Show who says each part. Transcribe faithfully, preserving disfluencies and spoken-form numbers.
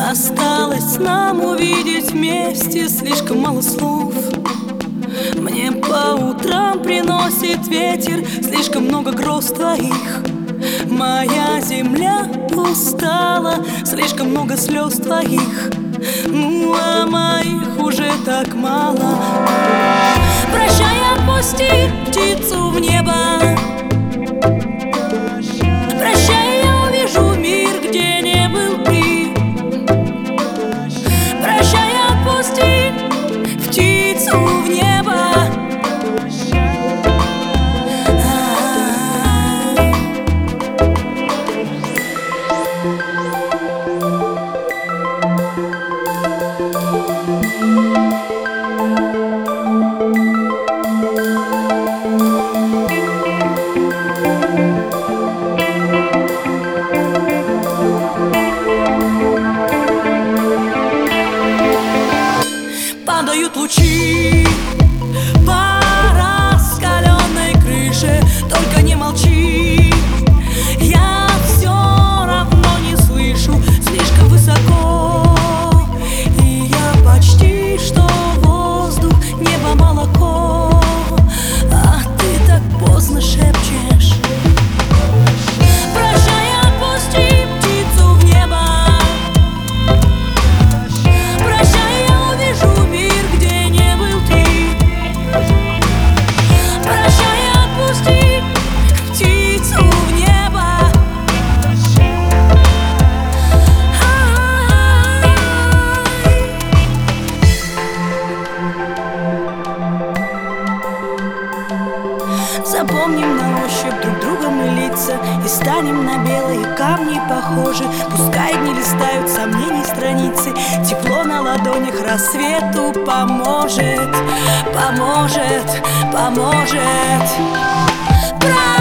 Speaker 1: Осталось нам увидеть вместе слишком мало слов. Мне по утрам приносит ветер слишком много гроз твоих. Моя земля устала, слишком много слез твоих. Ну а моих уже так мало. Прощай, отпусти птицу в небо. Прощай, я увижу мир, где не был ты. Прощай, отпусти птицу в небо. Падают лучи по раскаленной крыше. Только не молчи, я все равно не слышу. Слишком высоко, и я почти что воздух, небо молоко. А ты так поздно шепчешь. Прощай, отпусти птицу в небо. Прощай, я увижу мир, где не был ты. Прощай, отпусти птицу в небо. Запомним на ощупь друг друга мы лица и станем на белые камни похожи. Пускай дни листают сомнений страницы, тепло на ладонях рассвету поможет, поможет, поможет.